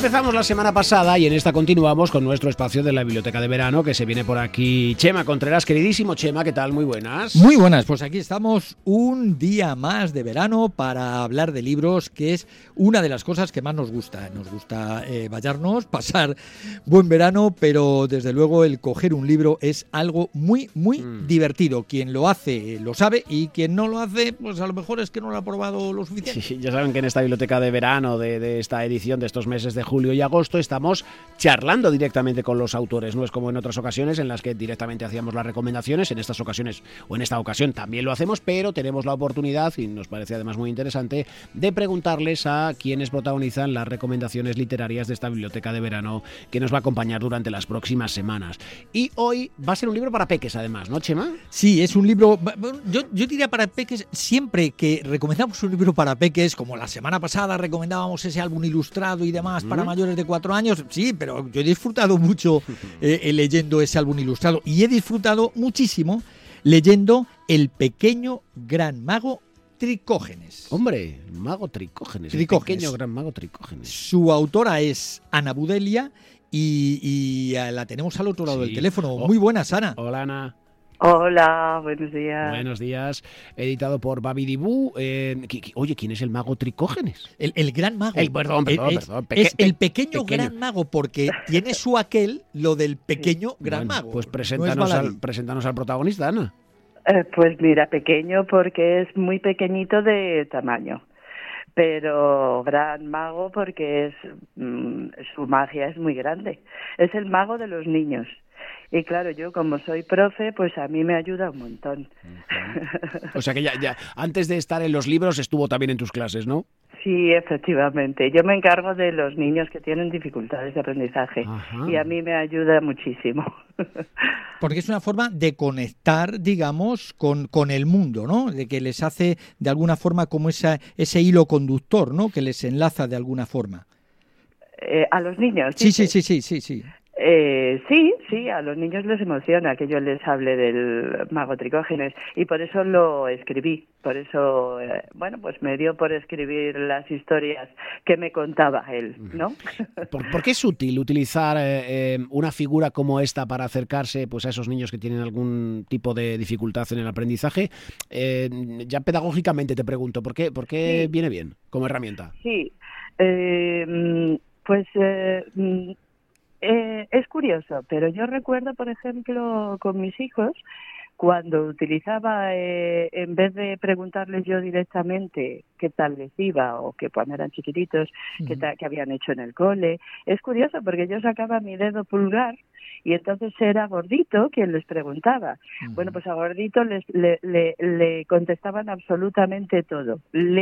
empezamos la semana pasada y en esta continuamos con nuestro espacio de la Biblioteca de Verano, que se viene por aquí Chema Contreras. Queridísimo Chema, ¿qué tal? Muy buenas. Muy buenas, pues aquí estamos un día más de verano para hablar de libros, que es una de las cosas que más nos gusta. Nos gusta bañarnos, pasar buen verano, pero desde luego el coger un libro es algo muy divertido. Quien lo hace lo sabe y quien no lo hace, pues a lo mejor es que no lo ha probado lo suficiente. Sí, ya saben que en esta Biblioteca de Verano de esta edición de estos meses de julio y agosto estamos charlando directamente con los autores. No es como en otras ocasiones en las que directamente hacíamos las recomendaciones. En estas ocasiones o en esta ocasión también lo hacemos, pero tenemos la oportunidad, y nos parece además muy interesante, de preguntarles a quienes protagonizan las recomendaciones literarias de esta Biblioteca de Verano que nos va a acompañar durante las próximas semanas. Y hoy va a ser un libro para peques además, ¿no, Chema? Sí, es un libro, yo diría para peques. Siempre que recomendamos un libro para peques, como la semana pasada recomendábamos ese álbum ilustrado y demás para mayores de 4 años, sí, pero yo he disfrutado mucho leyendo ese álbum ilustrado y he disfrutado muchísimo leyendo El pequeño gran mago Tricógenes. Hombre, mago Tricógenes. El pequeño gran mago Tricógenes. Su autora es Ana Budelia y la tenemos al otro lado del teléfono. Muy buenas, Ana. Hola, Ana. Hola, buenos días. Buenos días. Editado por Babidibú. Oye, ¿quién es el mago Tricógenes? El gran mago. Perdón. Es el pequeño gran mago, porque tiene su aquel lo del pequeño gran mago. Pues preséntanos al protagonista, Ana. Pues mira, pequeño porque es muy pequeñito de tamaño, pero gran mago porque su magia es muy grande. Es el mago de los niños. Y claro, yo como soy profe, pues a mí me ayuda un montón. O sea que ya antes de estar en los libros estuvo también en tus clases, ¿no? Sí, efectivamente. Yo me encargo de los niños que tienen dificultades de aprendizaje. Ajá. Y a mí me ayuda muchísimo. Porque es una forma de conectar, digamos, con el mundo, ¿no? De que les hace de alguna forma como ese hilo conductor, ¿no? Que les enlaza de alguna forma. ¿A los niños? Sí. Sí, a los niños les emociona que yo les hable del mago Tricógenes y por eso lo escribí. Por eso, pues me dio por escribir las historias que me contaba él, ¿no? ¿Por qué es útil utilizar una figura como esta para acercarse pues a esos niños que tienen algún tipo de dificultad en el aprendizaje? Ya pedagógicamente te pregunto, ¿por qué viene bien como herramienta? Sí, es curioso, pero yo recuerdo, por ejemplo, con mis hijos, cuando utilizaba, en vez de preguntarles yo directamente qué tal les iba o que cuando eran chiquititos, qué habían hecho en el cole, es curioso porque yo sacaba mi dedo pulgar y entonces era Gordito quien les preguntaba. Bueno, pues a Gordito le contestaban absolutamente todo.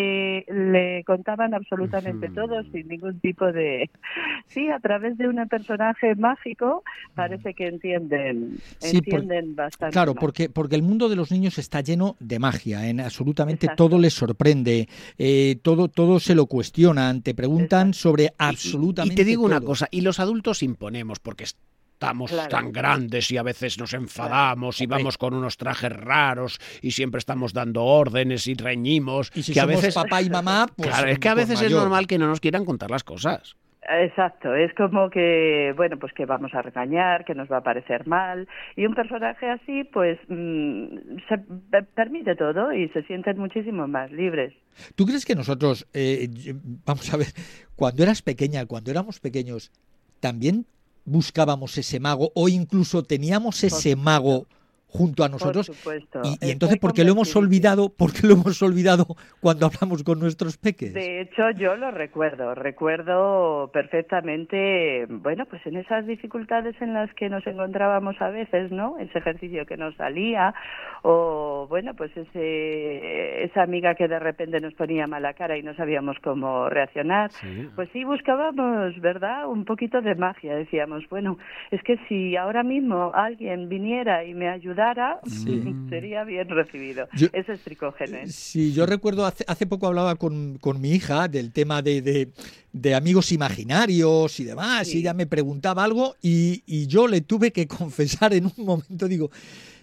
Le contaban absolutamente todo sin ningún tipo de... Sí, a través de un personaje mágico parece que entienden bastante. Claro, más. Porque el mundo de los niños está lleno de magia, absolutamente. Exacto. Todo les sorprende, todo se lo cuestionan, te preguntan Exacto. sobre absolutamente todo. Y te digo una cosa, y los adultos imponemos porque estamos tan grandes y a veces nos enfadamos y vamos con unos trajes raros y siempre estamos dando órdenes y reñimos. Y si que somos a veces papá y mamá, pues claro, es que a veces es normal que no nos quieran contar las cosas. Exacto, es como que, pues que vamos a regañar, que nos va a parecer mal, y un personaje así, pues, se permite todo y se sienten muchísimo más libres. ¿Tú crees que nosotros, vamos a ver, cuando éramos pequeños, también buscábamos ese mago o incluso teníamos ese mago junto a nosotros? Por supuesto. Y entonces, ¿por qué lo hemos olvidado cuando hablamos con nuestros peques? De hecho, yo lo recuerdo perfectamente, pues en esas dificultades en las que nos encontrábamos a veces, ¿no? Ese ejercicio que nos salía, o pues esa amiga que de repente nos ponía mala cara y no sabíamos cómo reaccionar. Sí. Pues sí, buscábamos, ¿verdad?, un poquito de magia. Decíamos, es que si ahora mismo alguien viniera y me ayudara, sería bien recibido. Ese es Tricógenes. Sí, yo recuerdo, hace poco hablaba con mi hija del tema de amigos imaginarios y demás, y ella me preguntaba algo y yo le tuve que confesar en un momento, digo,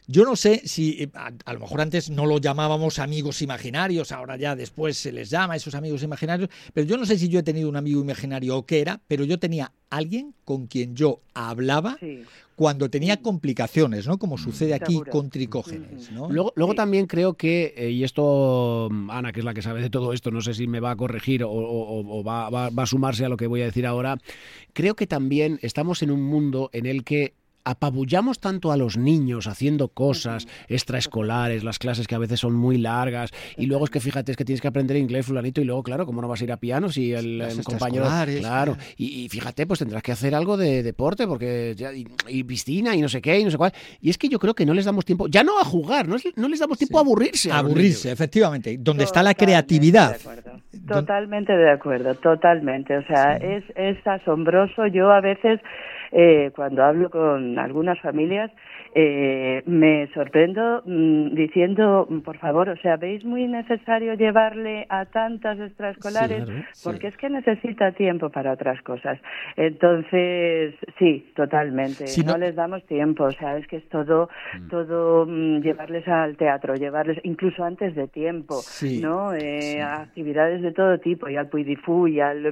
Yo no sé si, a lo mejor antes no lo llamábamos amigos imaginarios, ahora ya después se les llama esos amigos imaginarios, pero yo no sé si yo he tenido un amigo imaginario o qué era, pero yo tenía alguien con quien yo hablaba cuando tenía complicaciones, ¿no? Como sucede aquí Seguro. con Tricógenes, ¿no? Luego también creo que, y esto, Ana, que es la que sabe de todo esto, no sé si me va a corregir o va a sumarse a lo que voy a decir ahora, creo que también estamos en un mundo en el que apabullamos tanto a los niños haciendo cosas extraescolares, las clases que a veces son muy largas, y luego es que fíjate, es que tienes que aprender inglés, fulanito, y luego, claro, ¿cómo no vas a ir a piano si el compañero... Claro, y fíjate, pues tendrás que hacer algo de deporte, porque y piscina, y no sé qué, y no sé cuál. Y es que yo creo que no les damos tiempo, ya no a jugar, no les damos tiempo a aburrirse. Aburrirse, efectivamente, donde está la creatividad. Totalmente de acuerdo, totalmente. O sea, es asombroso. Yo a veces, cuando hablo con algunas familias, me sorprendo diciendo, por favor, o sea, ¿veis muy necesario llevarle a tantas extraescolares? Claro, porque es que necesita tiempo para otras cosas. Entonces, sí, totalmente. Si no les damos tiempo, o sea, es que es todo llevarles al teatro, llevarles incluso antes de tiempo, ¿no? A actividades de todo tipo, y al Puy du Fou, y al...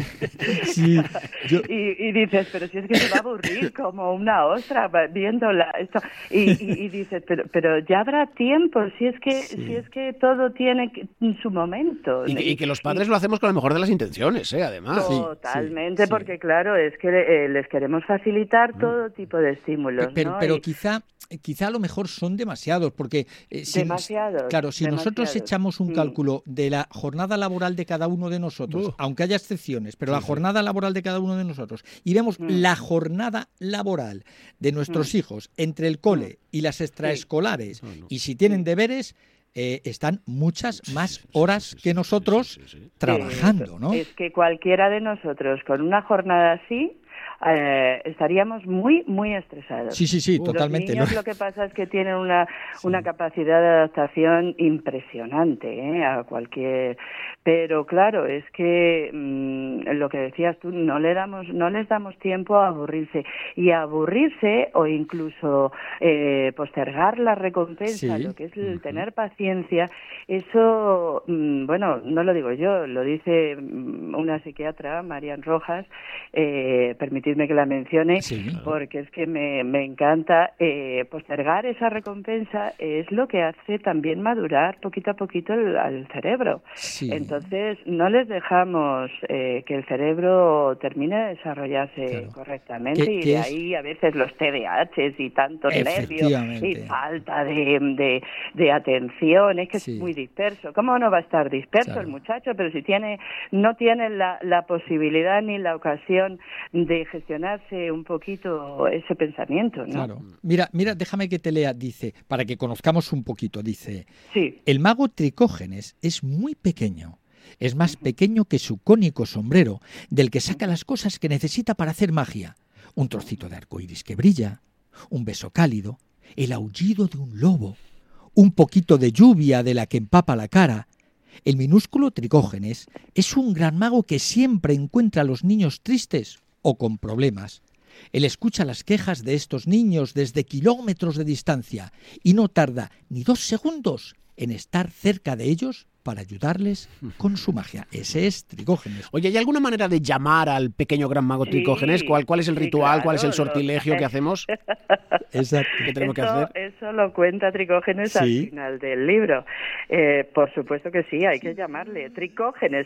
y dices, pero si es que se va a aburrir como una ostra viéndola esto, y dices, pero ya habrá tiempo, si es que todo tiene su momento. Y que los padres lo hacemos con la mejor de las intenciones, además. Totalmente, porque claro, es que les queremos facilitar todo tipo de estímulos. Pero quizá a lo mejor son demasiados, porque si nosotros echamos un cálculo de la jornada laboral de cada uno de nosotros, aunque haya excepciones, pero la jornada laboral de cada uno de nosotros, y vemos la jornada laboral de nuestros hijos entre el cole y las extraescolares, y si tienen deberes, están muchas más horas que nosotros trabajando, ¿no? Es que cualquiera de nosotros con una jornada así estaríamos muy, muy estresados. Sí, totalmente. Los niños lo que pasa es que tienen una capacidad de adaptación impresionante a cualquier... Pero claro, es que lo que decías tú, no les damos tiempo a aburrirse. Y a aburrirse o incluso postergar la recompensa, lo que es el tener paciencia, eso, bueno, no lo digo yo, lo dice una psiquiatra, Marian Rojas, permitidme que la mencione, porque es que me encanta. Postergar esa recompensa es lo que hace también madurar poquito a poquito al cerebro. Entonces, no les dejamos que el cerebro termine de desarrollarse correctamente, y de ahí a veces los TDAHs y tantos nervios y falta de atención. Es que es muy disperso. ¿Cómo no va a estar disperso el muchacho? Pero si no tiene la posibilidad ni la ocasión de gestionarse un poquito ese pensamiento, ¿no? Claro. Mira, déjame que te lea, dice, para que conozcamos un poquito, dice, el mago Tricógenes es muy pequeño. Es más pequeño que su cónico sombrero, del que saca las cosas que necesita para hacer magia. Un trocito de arcoíris que brilla, un beso cálido, el aullido de un lobo, un poquito de lluvia de la que empapa la cara. El minúsculo Tricógenes es un gran mago que siempre encuentra a los niños tristes o con problemas. Él escucha las quejas de estos niños desde kilómetros de distancia y no tarda ni 2 segundos en estar cerca de ellos para ayudarles con su magia. Ese es Tricógenes. Oye, ¿hay alguna manera de llamar al pequeño gran mago Tricógenes? ¿Cuál es el ritual? Claro, ¿cuál es el sortilegio que hacemos? Exacto. ¿Qué tenemos que hacer? Eso lo cuenta Tricógenes al final del libro. Por supuesto que sí, hay que llamarle Tricógenes.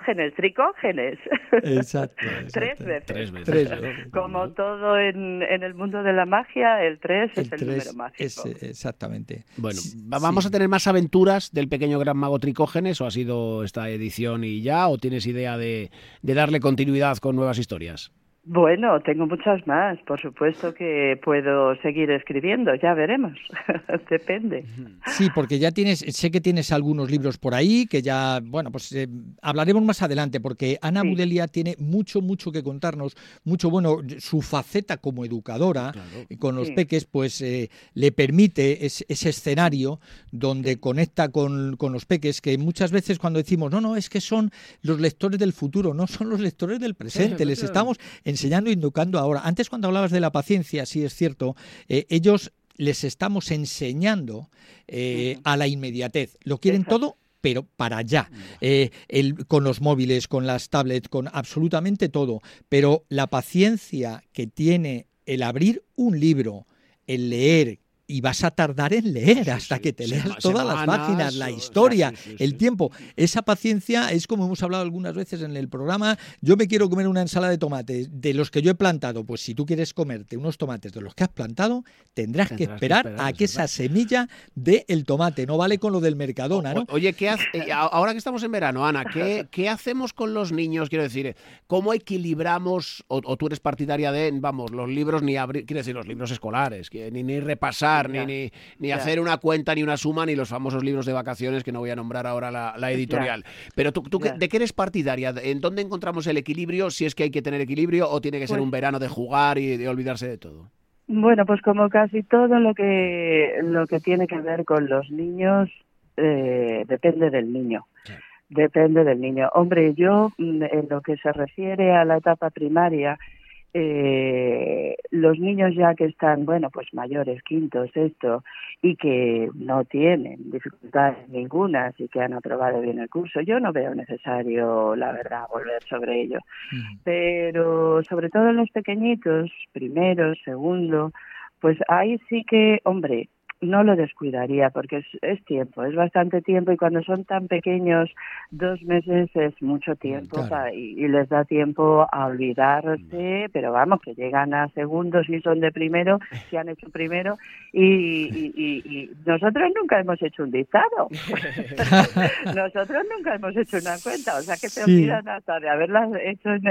Exacto. 3 veces. 3 veces. Como todo en el mundo de la magia, el 3 es el número mágico. Exactamente. Bueno, ¿vamos a tener más aventuras del pequeño gran mago Tricógenes, o ha sido esta edición y ya, o tienes idea de darle continuidad con nuevas historias? Bueno, tengo muchas más, por supuesto que puedo seguir escribiendo, ya veremos, depende. Sí, porque ya sé que tienes algunos libros por ahí, que ya, bueno, pues hablaremos más adelante, porque Ana Budelia tiene mucho que contarnos, su faceta como educadora con los peques, pues le permite ese escenario donde conecta con los peques, que muchas veces cuando decimos, no, es que son los lectores del futuro, no son los lectores del presente, les estamos enseñando y educando ahora. Antes, cuando hablabas de la paciencia, sí es cierto, ellos les estamos enseñando a la inmediatez. Lo quieren todo, pero para allá, con los móviles, con las tablets, con absolutamente todo. Pero la paciencia que tiene el abrir un libro, el leer, y vas a tardar en leer hasta que te leas todas las páginas, la historia, el tiempo. Esa paciencia es como hemos hablado algunas veces en el programa. Yo me quiero comer una ensalada de tomates de los que yo he plantado. Pues si tú quieres comerte unos tomates de los que has plantado, tendrás que esperar a que esa semilla dé el tomate. No vale con lo del Mercadona, ¿no? Oye, ahora que estamos en verano, Ana, ¿qué hacemos con los niños? Quiero decir, ¿cómo equilibramos, o tú eres partidaria de, vamos, los libros quiero decir, los libros escolares, ni repasar, ni hacer una cuenta, ni una suma, ni los famosos libros de vacaciones que no voy a nombrar ahora la editorial. Pero tú ¿de qué eres partidaria? ¿En dónde encontramos el equilibrio? Si es que hay que tener equilibrio o tiene que ser un verano de jugar y de olvidarse de todo. Bueno, pues como casi todo lo que tiene que ver con los niños, depende del niño. Sí. Depende del niño. Hombre, yo en lo que se refiere a la etapa primaria, los niños ya que están, bueno, pues mayores, quinto, sexto, y que no tienen dificultades ninguna, y que han aprobado bien el curso, yo no veo necesario, la verdad, volver sobre ello. Pero sobre todo en los pequeñitos, primero, segundo, pues ahí sí que, hombre, no lo descuidaría porque es tiempo, es bastante tiempo, y cuando son tan pequeños, 2 meses es mucho tiempo, claro. y les da tiempo a olvidarse, pero vamos, que llegan a segundo si son de primero, si han hecho primero, y nosotros nunca hemos hecho un dictado. Nosotros nunca hemos hecho una cuenta, o sea que te olvidan hasta de haberlas hecho en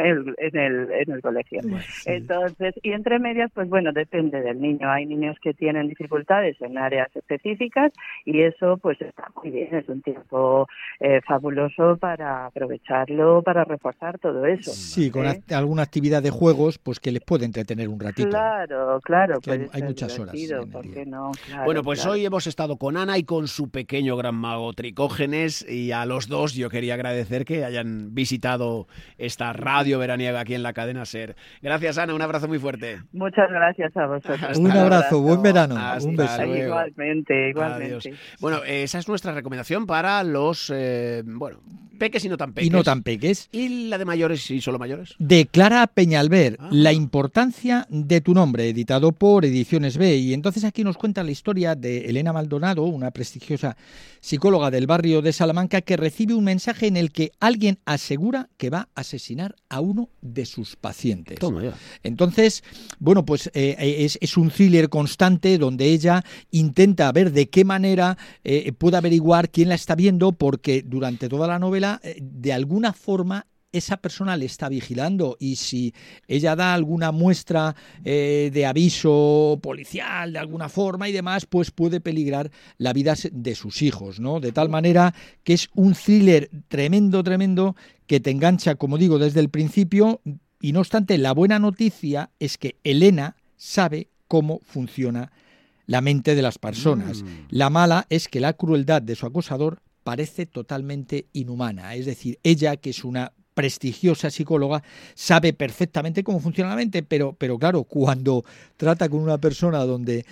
el colegio. Entonces, y entre medias, pues bueno, depende del niño. Hay niños que tienen dificultades en áreas específicas, y eso pues está muy bien, es un tiempo fabuloso para aprovecharlo, para reforzar todo eso. Sí, con alguna actividad de juegos, pues que les puede entretener un ratito. Claro. Hay muchas horas. ¿Por qué no? Claro, bueno, pues hoy hemos estado con Ana y con su pequeño gran mago Tricógenes, y a los dos yo quería agradecer que hayan visitado esta radio veraniega aquí en la cadena SER. Gracias, Ana, un abrazo muy fuerte. Muchas gracias a vosotros. Un abrazo, buen verano. Un beso. Igualmente. Adiós. Bueno, esa es nuestra recomendación para los, peques y no tan peques. Y no tan peques. ¿Y la de mayores y solo mayores? De Clara Peñalver, La importancia de tu nombre, editado por Ediciones B. Y entonces aquí nos cuenta la historia de Elena Maldonado, una prestigiosa psicóloga del barrio de Salamanca, que recibe un mensaje en el que alguien asegura que va a asesinar a uno de sus pacientes. Toma ya. Entonces, bueno, pues es un thriller constante donde ella intenta ver de qué manera puede averiguar quién la está viendo, porque durante toda la novela, de alguna forma, esa persona le está vigilando, y si ella da alguna muestra de aviso policial de alguna forma y demás, pues puede peligrar la vida de sus hijos, ¿no? De tal manera que es un thriller tremendo, que te engancha, como digo, desde el principio. Y no obstante, la buena noticia es que Elena sabe cómo funciona la mente de las personas. La mala es que la crueldad de su acosador parece totalmente inhumana. Es decir, ella, que es una prestigiosa psicóloga, sabe perfectamente cómo funciona la mente, pero claro, cuando trata con una persona donde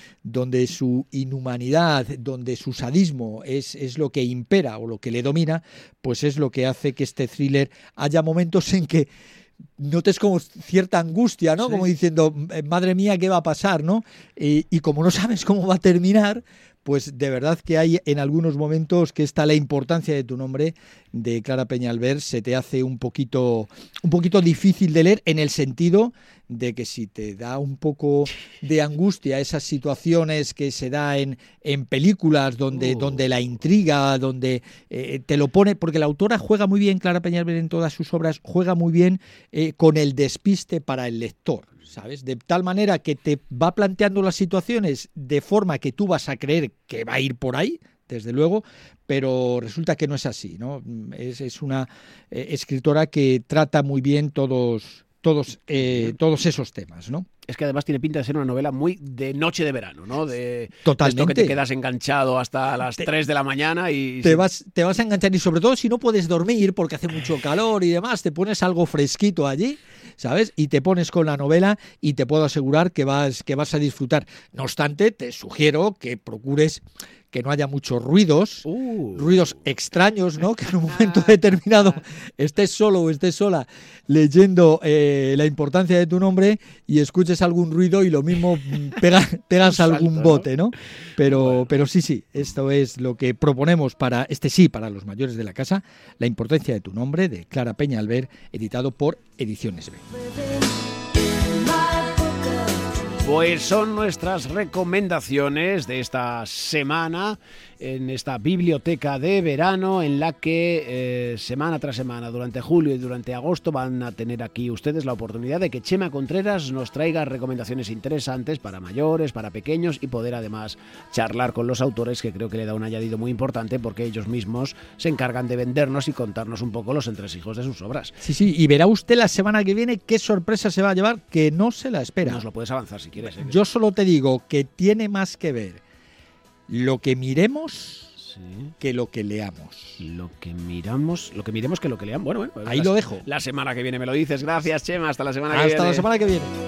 su inhumanidad, donde su sadismo es lo que impera o lo que le domina, pues es lo que hace que este thriller haya momentos en que notes como cierta angustia, ¿no? Sí. Como diciendo, madre mía, ¿qué va a pasar, no? Y como no sabes cómo va a terminar, pues de verdad que hay en algunos momentos que La importancia de tu nombre, de Clara Peñalver, se te hace un poquito difícil de leer, en el sentido de que si te da un poco de angustia esas situaciones que se da en películas donde la intriga, donde te lo pone, porque la autora juega muy bien, Clara Peñalver, en todas sus obras, juega muy bien con el despiste para el lector, ¿sabes? De tal manera que te va planteando las situaciones de forma que tú vas a creer que va a ir por ahí, desde luego, pero resulta que no es así, ¿no? Es una escritora que trata muy bien todos esos temas, ¿no? Es que además tiene pinta de ser una novela muy de noche de verano, ¿no? Totalmente. Esto que te quedas enganchado hasta las 3 de la mañana y... Te vas a enganchar, y sobre todo si no puedes dormir porque hace mucho calor y demás, te pones algo fresquito allí, ¿sabes? Y te pones con la novela y te puedo asegurar que vas a disfrutar. No obstante, te sugiero que procures que no haya muchos ruidos extraños, ¿no? Que en un momento determinado estés solo o estés sola leyendo la importancia de tu nombre y escuches algún ruido y lo mismo pegas algún bote, ¿no? Pero sí, esto es lo que proponemos para para los mayores de la casa, La importancia de tu nombre, de Clara Peñalver, editado por Ediciones B. Pues son nuestras recomendaciones de esta semana en esta biblioteca de verano en la que semana tras semana, durante julio y durante agosto, van a tener aquí ustedes la oportunidad de que Chema Contreras nos traiga recomendaciones interesantes para mayores, para pequeños y poder además charlar con los autores, que creo que le da un añadido muy importante porque ellos mismos se encargan de vendernos y contarnos un poco los entresijos de sus obras. Sí, y verá usted la semana que viene qué sorpresa se va a llevar que no se la espera. Nos lo puedes avanzar si quieres. Yo solo te digo que tiene más que ver lo que miremos que lo que leamos. Lo que miremos que lo que leamos. Bueno, ahí lo dejo. La semana que viene me lo dices. Gracias, Chema. Hasta la semana que viene. Hasta la semana que viene.